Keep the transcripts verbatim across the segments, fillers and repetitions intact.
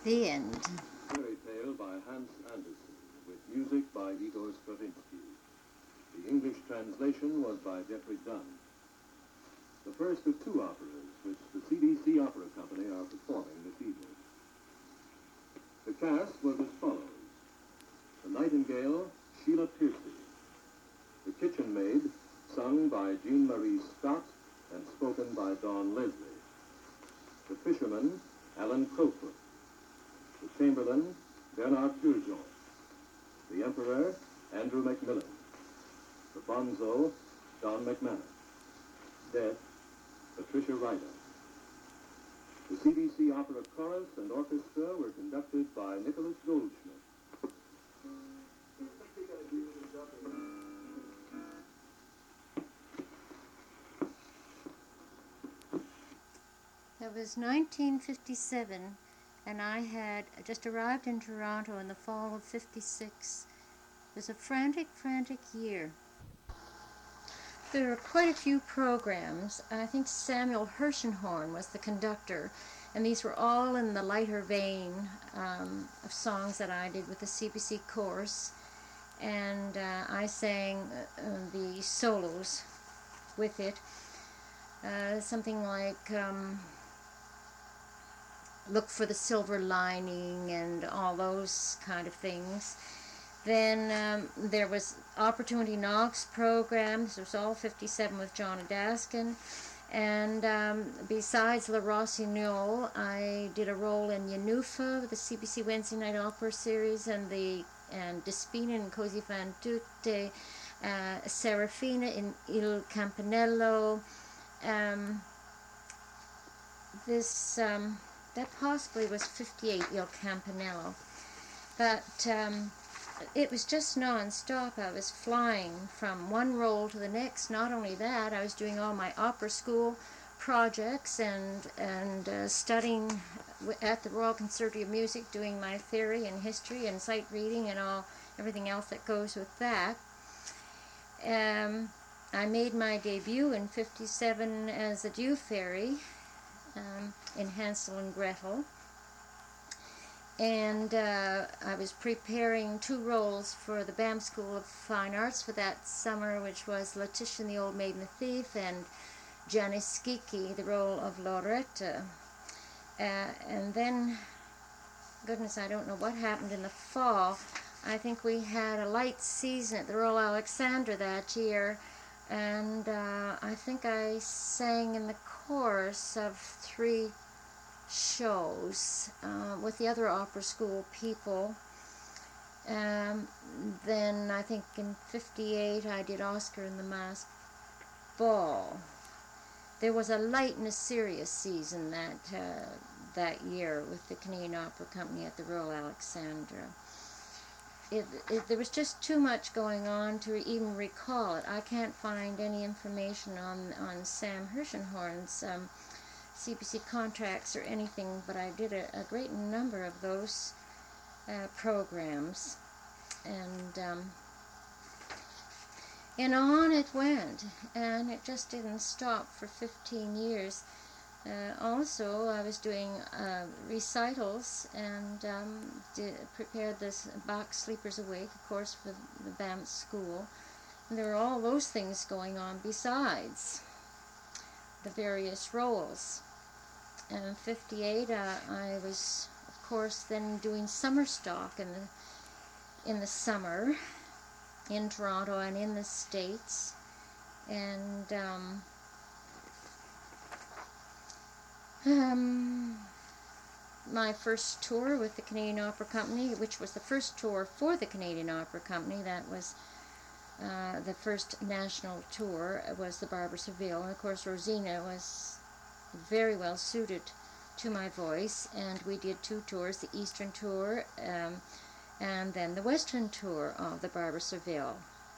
The end. Fairy Tale by Hans Andersen, with music by Igor Stravinsky. The English translation was by Jeffrey Dunn. The first of two operas which the C B C Opera Company are performing this evening. The cast was as follows. The Nightingale, Sheila Piercy. The Kitchen Maid, sung by Jean Marie Scott and spoken by Dawn Leslie. The Fisherman, Alan Crowfoot. The Chamberlain, Bernard Turgeon. The Emperor, Andrew Macmillan. The Bonzo, Don McManus. Death, Patricia Ryder. The C B C Opera Chorus and Orchestra were conducted by Nicholas Goldschmidt. That was nineteen fifty-seven, and I had just arrived in Toronto in the fall of fifty-six. It was a frantic, frantic year. There were quite a few programs. I think Samuel Hirshenhorn was the conductor, and these were all in the lighter vein um, of songs that I did with the C B C course, and uh, I sang uh, the solos with it. Uh, something like um, Look for the Silver Lining and all those kind of things. Then um, there was Opportunity Knocks program. This was all fifty-seven with John Adaskin. And um, besides Le Rossignol, I did a role in Yanufa with the C B C Wednesday Night Opera series, and the and Despina and Così fan tutte, uh, Serafina in Il Campanello. Um, this um, that possibly was fifty-eight, Il Campanello. But um, it was just non-stop. I was flying from one role to the next. Not only that, I was doing all my opera school projects and and uh, studying at the Royal Conservatory of Music, doing my theory and history and sight reading and all everything else that goes with that. Um, I made my debut in fifty-seven as a Dew Fairy um, in Hansel and Gretel. And uh, I was preparing two roles for the Banff School of Fine Arts for that summer, which was Letitia and the Old Maid and the Thief, and Janice Skiki, the role of Loretta. Uh, and then, goodness, I don't know what happened in the fall. I think we had a light season at the Royal Alexandra that year, and uh, I think I sang in the chorus of three shows uh, with the other opera school people. Um, then I think in fifty-eight I did Oscar and the Masked Ball. There was a light and a serious season that uh, that year with the Canadian Opera Company at the Royal Alexandra. It, it, there was just too much going on to even recall it. I can't find any information on, on Sam Hirshenhorn's um, C B C contracts or anything, but I did a, a great number of those uh, programs, and um, and on it went, and it just didn't stop for fifteen years. Uh, also, I was doing uh, recitals and um, did, prepared this Bach Sleepers Awake, of course, for the Banff School. And there were all those things going on besides the various roles. And in fifty-eight, uh, I was, of course, then doing summer stock in the in the summer in Toronto and in the States, and um, um, my first tour with the Canadian Opera Company, which was the first tour for the Canadian Opera Company, that was uh, the first national tour, was the Barbara Seville, and of course Rosina was very well suited to my voice, and we did two tours, the Eastern tour um, and then the Western tour of the Barbara Seville.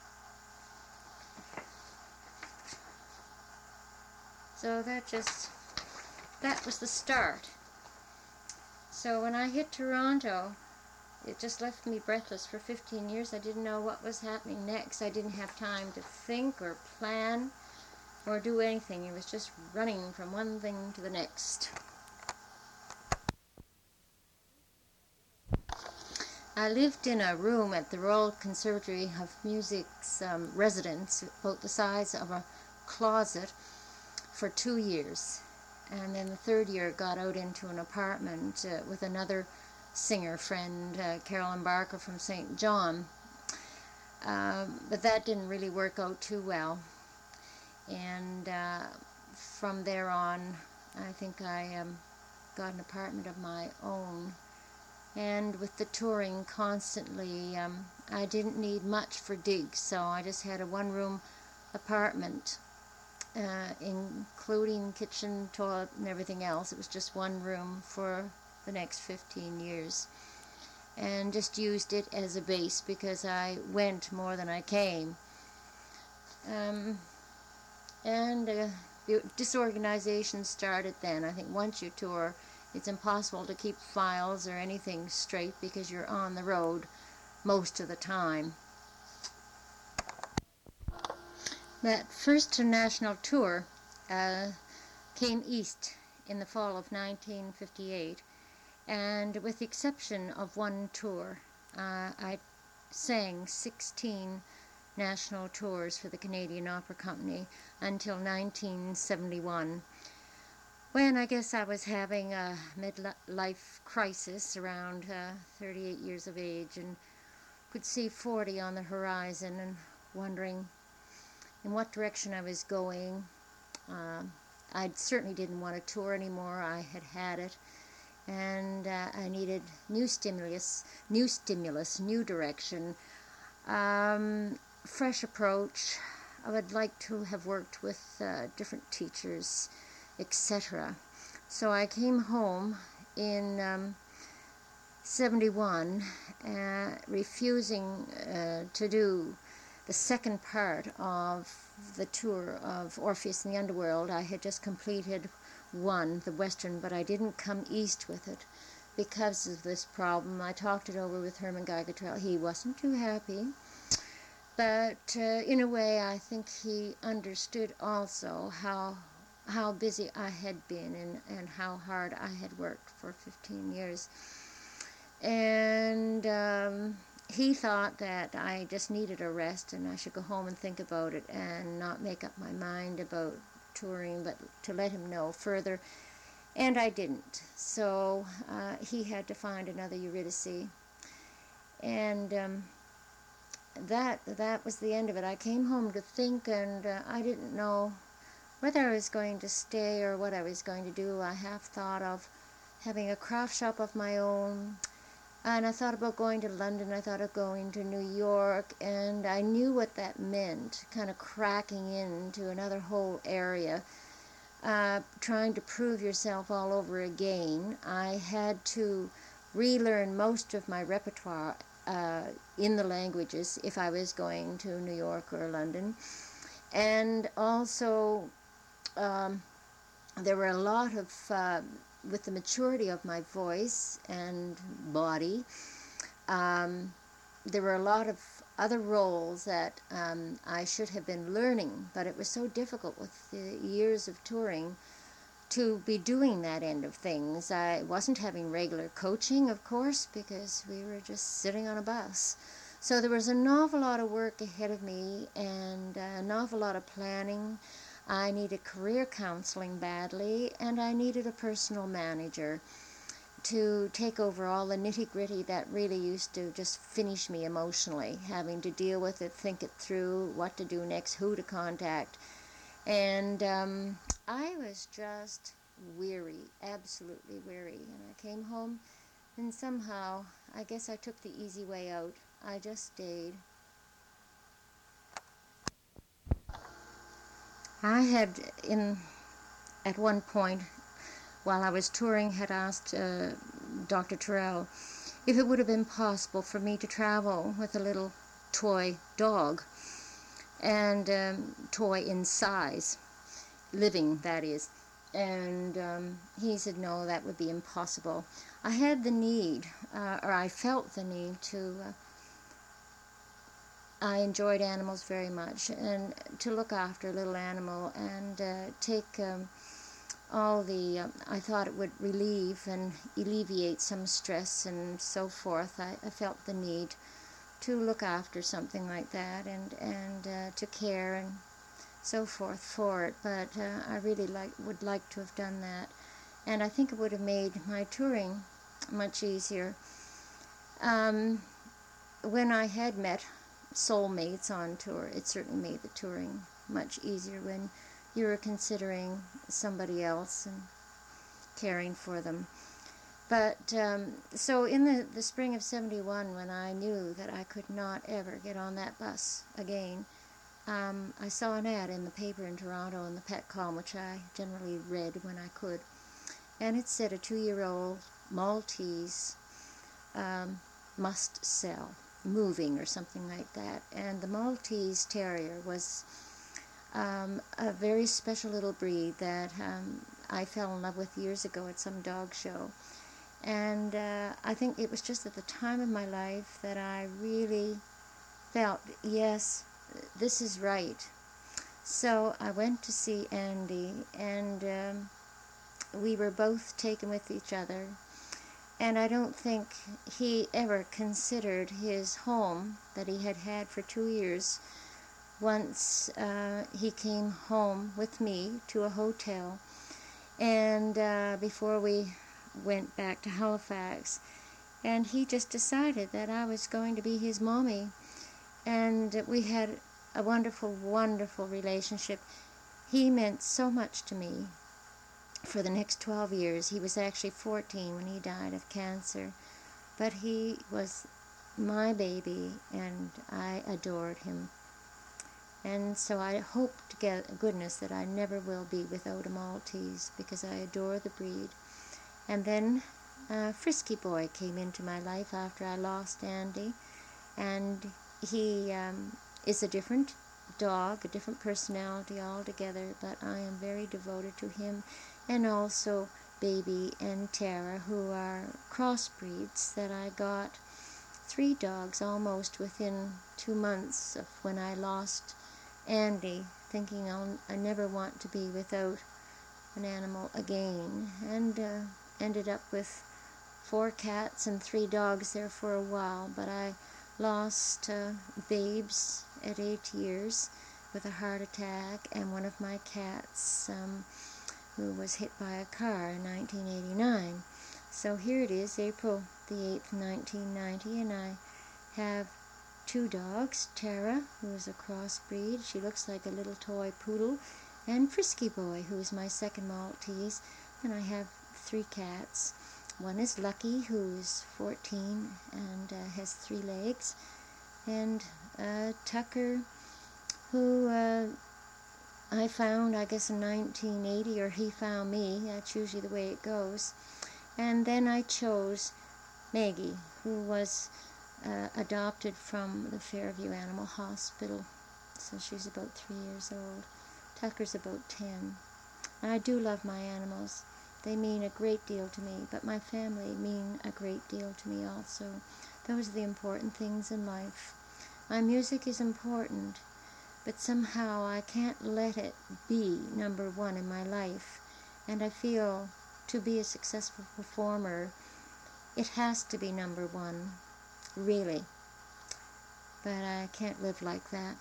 So that just, that was the start. So when I hit Toronto, it just left me breathless for fifteen years. I didn't know what was happening next. I didn't have time to think or plan or do anything. It was just running from one thing to the next. I lived in a room at the Royal Conservatory of Music's um, residence, about the size of a closet, for two years. And then the third year got out into an apartment uh, with another singer friend, uh, Carolyn Barker from Saint John. Um, but that didn't really work out too well. And uh, from there on, I think I um, got an apartment of my own. And with the touring constantly, um, I didn't need much for digs, so I just had a one-room apartment, uh, including kitchen, toilet, and everything else. It was just one room for the next fifteen years. And just used it as a base because I went more than I came. Um, and uh, disorganization started then. I think once you tour, it's impossible to keep files or anything straight because you're on the road most of the time. That first national tour uh, came east in the fall of nineteen fifty-eight, and with the exception of one tour, uh, I sang sixteen national tours for the Canadian Opera Company until nineteen seventy-one. When I guess I was having a midlife crisis around uh, thirty-eight years of age and could see forty on the horizon and wondering in what direction I was going. Uh, I certainly didn't want to tour anymore. I had had it, and uh, I needed new stimulus, new stimulus, new direction, um, fresh approach. I would like to have worked with uh, different teachers, et cetera. So I came home in um, seventy-one, uh, refusing uh, to do the second part of the tour of Orpheus in the Underworld. I had just completed one, the Western, but I didn't come east with it because of this problem. I talked it over with Herman Geigertrail. He wasn't too happy. But uh, in a way, I think he understood also how how busy I had been and, and how hard I had worked for fifteen years. And um, he thought that I just needed a rest and I should go home and think about it and not make up my mind about touring, but to let him know further. And I didn't. So uh, he had to find another Eurydice. And um, that that was the end of it. I came home to think, and uh, I didn't know whether I was going to stay or what I was going to do. I half thought of having a craft shop of my own, and I thought about going to London. I thought of going to New York, and I knew what that meant, kind of cracking into another whole area, uh, trying to prove yourself all over again. I had to relearn most of my repertoire uh, in the languages if I was going to New York or London. And also, um, there were a lot of, uh, with the maturity of my voice and body, um, there were a lot of other roles that um, I should have been learning, but it was so difficult with the years of touring to be doing that end of things. I wasn't having regular coaching, of course, because we were just sitting on a bus. So there was an awful lot of work ahead of me and uh, an awful lot of planning. I needed career counseling badly, and I needed a personal manager to take over all the nitty-gritty that really used to just finish me emotionally, having to deal with it, think it through, what to do next, who to contact. And um, I was just weary, absolutely weary. And I came home, and somehow, I guess I took the easy way out. I just stayed. I had, in at one point, while I was touring, had asked uh, Doctor Terrell if it would have been possible for me to travel with a little toy dog, and um, toy in size, living, that is. And um, he said, no, that would be impossible. I had the need, uh, or I felt the need to, uh, I enjoyed animals very much, and to look after a little animal and uh, take um, all the, um, I thought it would relieve and alleviate some stress and so forth. I, I felt the need to look after something like that and, and uh, to care and so forth for it, but uh, I really like would like to have done that, and I think it would have made my touring much easier. Um, when I had met soulmates on tour, it certainly made the touring much easier when you were considering somebody else and caring for them. But um, so in the, the spring of seventy-one, when I knew that I could not ever get on that bus again, Um, I saw an ad in the paper in Toronto in the pet column, which I generally read when I could, and it said a two-year-old Maltese um, must sell, moving or something like that. And the Maltese Terrier was um, a very special little breed that um, I fell in love with years ago at some dog show. And uh, I think it was just at the time of my life that I really felt, yes, this is right. So I went to see Andy, and um, we were both taken with each other. And I don't think he ever considered his home that he had had for two years once uh, he came home with me to a hotel. And uh, before we went back to Halifax, and he just decided that I was going to be his mommy. And we had a wonderful, wonderful relationship. He meant so much to me for the next twelve years. He was actually fourteen when he died of cancer. But he was my baby, and I adored him. And so I hope to get goodness that I never will be without a Maltese, because I adore the breed. And then uh, Frisky Boy came into my life after I lost Andy, and he um, is a different dog, a different personality altogether, but I am very devoted to him, and also Baby and Tara, who are crossbreeds that I got three dogs almost within two months of when I lost Andy, thinking I'll, I never want to be without an animal again, and uh, ended up with four cats and three dogs there for a while, but I lost uh, Babes at eight years with a heart attack, and one of my cats um, who was hit by a car in nineteen eighty-nine. So here it is, April the eighth, nineteen ninety, and I have two dogs, Tara, who is a crossbreed. She looks like a little toy poodle, and Frisky Boy, who is my second Maltese, and I have three cats. One is Lucky, who is fourteen and uh, has three legs, and uh, Tucker, who uh, I found, I guess, in nineteen eighty, or he found me. That's usually the way it goes. And then I chose Maggie, who was uh, adopted from the Fairview Animal Hospital. So she's about three years old. Tucker's about ten. And I do love my animals. They mean a great deal to me, but my family mean a great deal to me also. Those are the important things in life. My music is important, but somehow I can't let it be number one in my life. And I feel to be a successful performer, it has to be number one, really. But I can't live like that.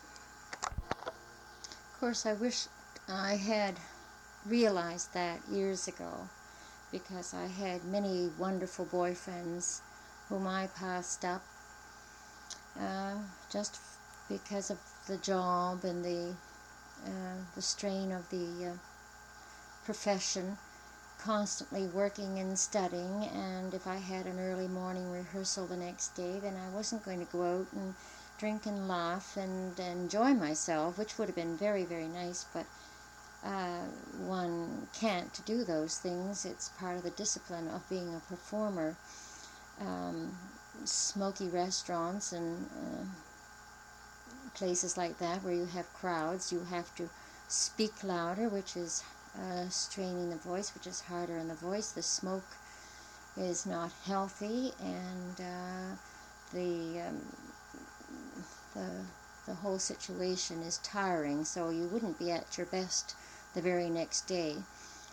Of course, I wish I had realized that years ago, because I had many wonderful boyfriends whom I passed up uh, just because of the job and the uh, the strain of the uh, profession, constantly working and studying. And if I had an early morning rehearsal the next day, then I wasn't going to go out and drink and laugh and enjoy myself, which would have been very, very nice, but Uh, one can't do those things. It's part of the discipline of being a performer. Um, smoky restaurants and uh, places like that where you have crowds, you have to speak louder, which is uh, straining the voice, which is harder on the voice. The smoke is not healthy, and uh, the um, the the whole situation is tiring, so you wouldn't be at your best the very next day.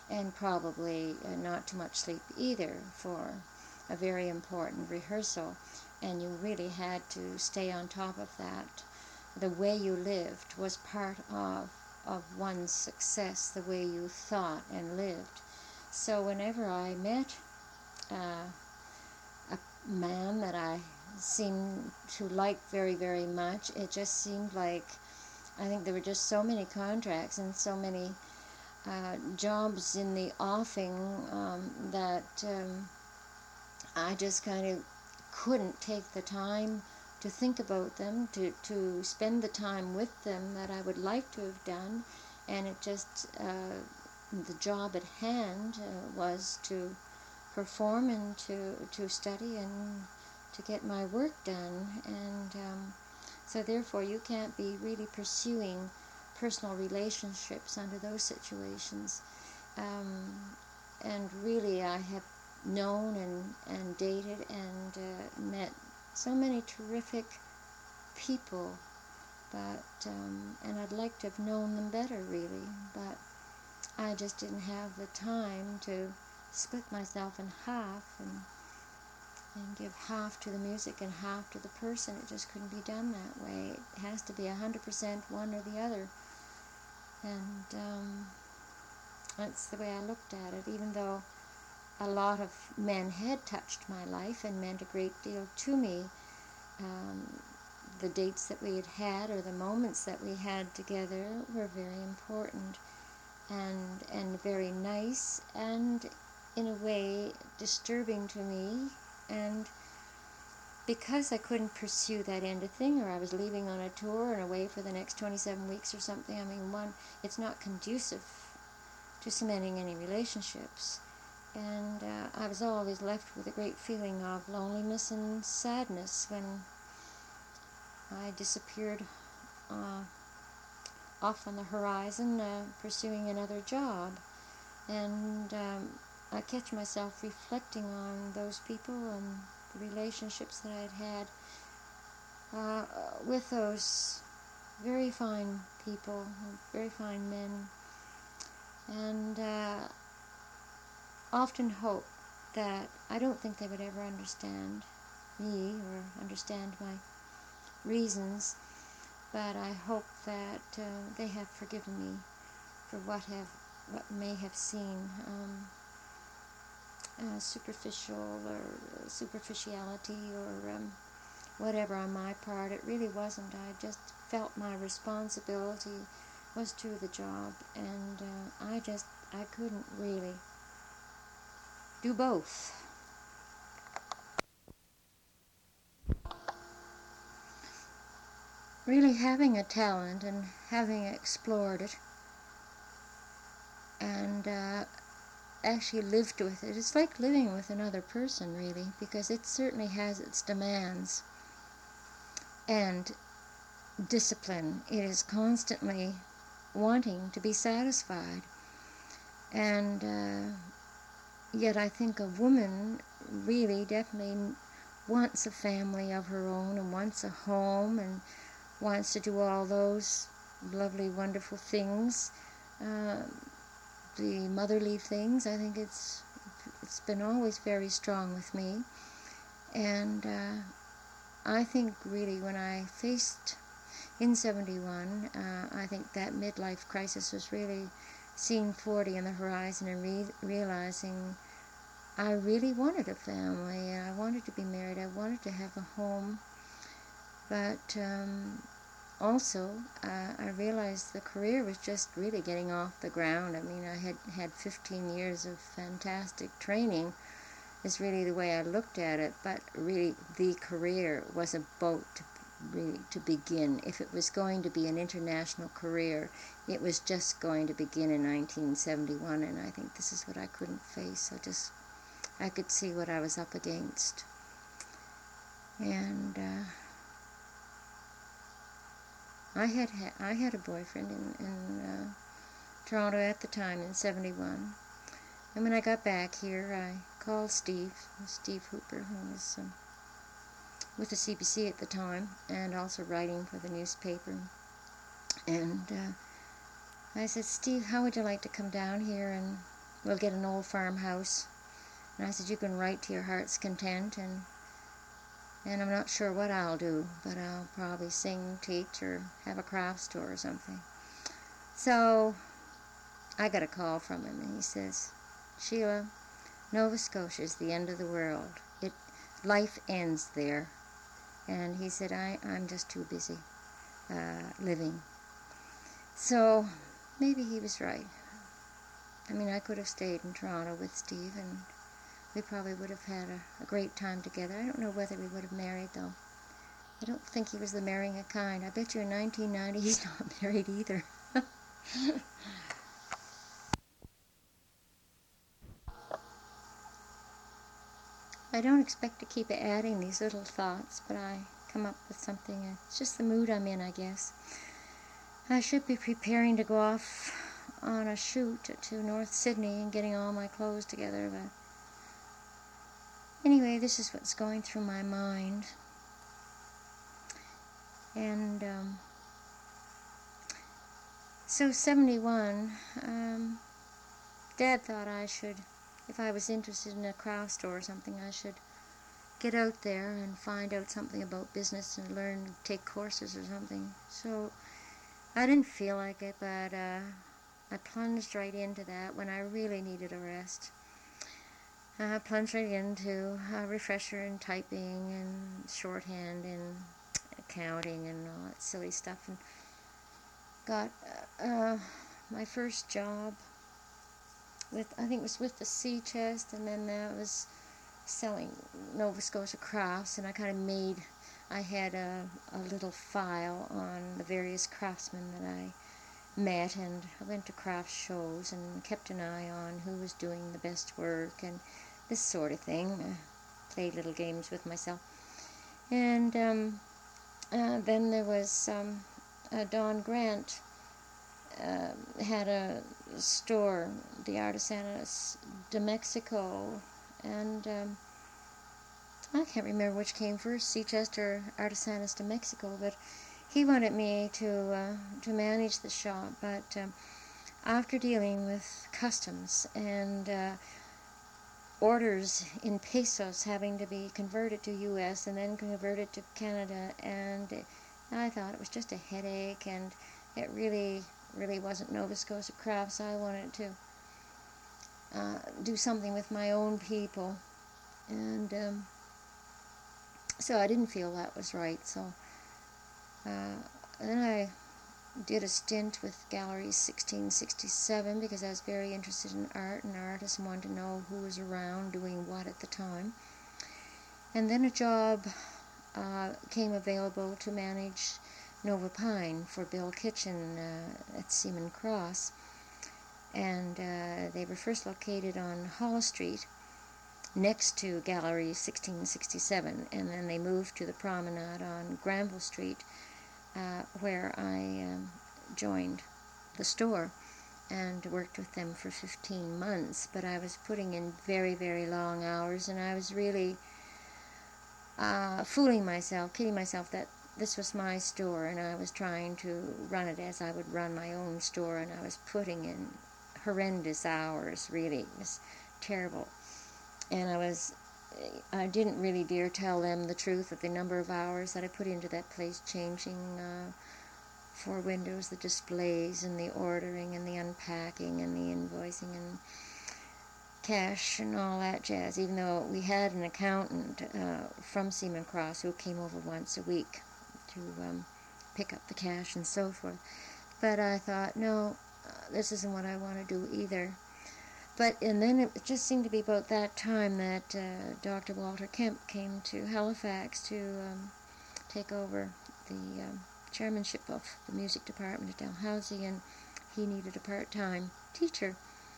and probably uh, not too much sleep either for a very important rehearsal, and you really had to stay on top of that. The way you lived was part of, of one's success, the way you thought and lived. So whenever I met uh, a man that I seemed to like very, very much, it just seemed like, I think there were just so many contracts and so many uh, jobs in the offing um, that um, I just kind of couldn't take the time to think about them, to, to spend the time with them that I would like to have done, and it just, uh, the job at hand uh, was to perform and to, to study and to get my work done, and um, so therefore you can't be really pursuing personal relationships under those situations. Um, and really I have known and, and dated and uh, met so many terrific people, but um, and I'd like to have known them better really, but I just didn't have the time to split myself in half and and give half to the music and half to the person. It just couldn't be done that way. It has to be a hundred percent one or the other, and um, that's the way I looked at it, even though a lot of men had touched my life and meant a great deal to me. Um, the dates that we had had or the moments that we had together were very important and and very nice and in a way disturbing to me, and because I couldn't pursue that end of thing, or I was leaving on a tour and away for the next twenty-seven weeks or something, I mean, one, it's not conducive to cementing any relationships. And uh, I was always left with a great feeling of loneliness and sadness when I disappeared uh, off on the horizon, uh, pursuing another job. And um, I catch myself reflecting on those people and the relationships that I'd had uh, with those very fine people, very fine men, and uh, often hope that I don't think they would ever understand me or understand my reasons, but I hope that uh, they have forgiven me for what have what may have seemed um, uh, superficial or superficiality or um, whatever on my part. It really wasn't. I just felt my responsibility was to the job, and uh, I just I couldn't really do both. Really having a talent and having explored it and uh, actually lived with it, it's like living with another person really, because it certainly has its demands and discipline. It is constantly wanting to be satisfied, and uh, yet I think a woman really definitely wants a family of her own and wants a home and wants to do all those lovely, wonderful things, uh, the motherly things. I think it's it's been always very strong with me, and uh, I think really when I faced in seventy-one, uh, I think that midlife crisis was really seeing forty on the horizon and re- realizing I really wanted a family. I wanted to be married. I wanted to have a home. But um, also, uh, I realized the career was just really getting off the ground. I mean, I had had fifteen years of fantastic training, is really the way I looked at it. But really, the career was about to really to begin. If it was going to be an international career, it was just going to begin in nineteen seventy-one, and I think this is what I couldn't face. I just, I could see what I was up against. And uh, I had ha- I had a boyfriend in, in uh, Toronto at the time in seventy-one. And when I got back here, I called Steve, Steve Hooper, who was um, with the C B C at the time and also writing for the newspaper. And uh, I said, Steve, how would you like to come down here and we'll get an old farmhouse. And I said, you can write to your heart's content, and and I'm not sure what I'll do, but I'll probably sing, teach, or have a craft store or something. So I got a call from him, and he says, Sheila, Nova Scotia is the end of the world. It life ends there. And he said, I, I'm just too busy uh, living. So maybe he was right. I mean, I could have stayed in Toronto with Steve, and we probably would have had a, a great time together. I don't know whether we would have married, though. I don't think he was the marrying kind. I bet you in nineteen ninety he's not married either. I don't expect to keep adding these little thoughts, but I come up with something. It's just the mood I'm in, I guess. I should be preparing to go off on a shoot to North Sydney and getting all my clothes together, but anyway, this is what's going through my mind. And um, so seventy-one, um, Dad thought I should, if I was interested in a craft store or something, I should get out there and find out something about business and learn, take courses or something. So I didn't feel like it, but uh, I plunged right into that when I really needed a rest. I plunged right into a refresher and typing and shorthand and accounting and all that silly stuff, and got uh, my first job with, I think it was with the Sea Chest, and then that was selling Nova Scotia crafts, and I kind of made, I had a, a little file on the various craftsmen that I met, and I went to craft shows and kept an eye on who was doing the best work and this sort of thing. I played little games with myself. And um, uh, then there was um, uh, Don Grant uh, had a store, the Artesanas de Mexico, and um, I can't remember which came first, Sea Chest or Artesanas de Mexico, but he wanted me to uh, to manage the shop. But um, after dealing with customs and uh, orders in pesos having to be converted to U S and then converted to Canada, and I thought it was just a headache, and it really, really wasn't Nova Scotia crafts. I wanted to uh, do something with my own people, and um, so I didn't feel that was right. So uh, then I did a stint with Gallery sixteen sixty-seven because I was very interested in art and artists and wanted to know who was around doing what at the time. And then a job uh, came available to manage Nova Pine for Bill Kitchen uh, at Seaman Cross. And uh, they were first located on Hall Street next to Gallery sixteen sixty-seven, and then they moved to the promenade on Granville Street, Uh, where I um, joined the store and worked with them for fifteen months. But I was putting in very, very long hours, and I was really uh, fooling myself, kidding myself that this was my store, and I was trying to run it as I would run my own store, and I was putting in horrendous hours, really. It was terrible. And I was I didn't really dare tell them the truth of the number of hours that I put into that place, changing uh, four windows, the displays, and the ordering, and the unpacking, and the invoicing, and cash, and all that jazz, even though we had an accountant uh, from Seaman Cross who came over once a week to um, pick up the cash and so forth. But I thought, no, uh, this isn't what I want to do either. But, and then it just seemed to be about that time that uh, Doctor Walter Kemp came to Halifax to um, take over the um, chairmanship of the music department at Dalhousie, and he needed a part-time teacher.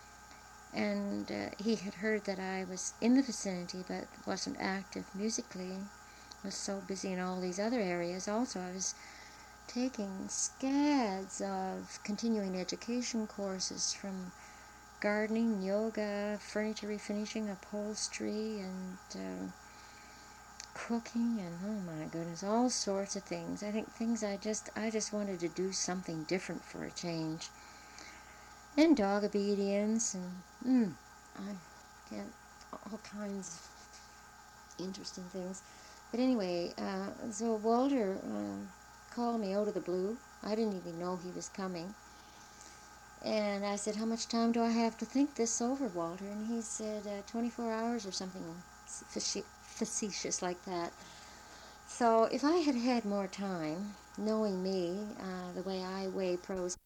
And uh, he had heard that I was in the vicinity but wasn't active musically, was so busy in all these other areas. Also, I was taking scads of continuing education courses from gardening, yoga, furniture refinishing, upholstery, and uh, cooking, and oh my goodness, all sorts of things. I think things I just, I just wanted to do something different for a change. and dog obedience, and mm, I can't, all kinds of interesting things. But anyway, uh, so Walter uh, called me out of the blue. I didn't even know he was coming. And I said, how much time do I have to think this over, Walter? And he said, uh, twenty-four hours or something facetious like that. So if I had had more time, knowing me, uh, the way I weigh pros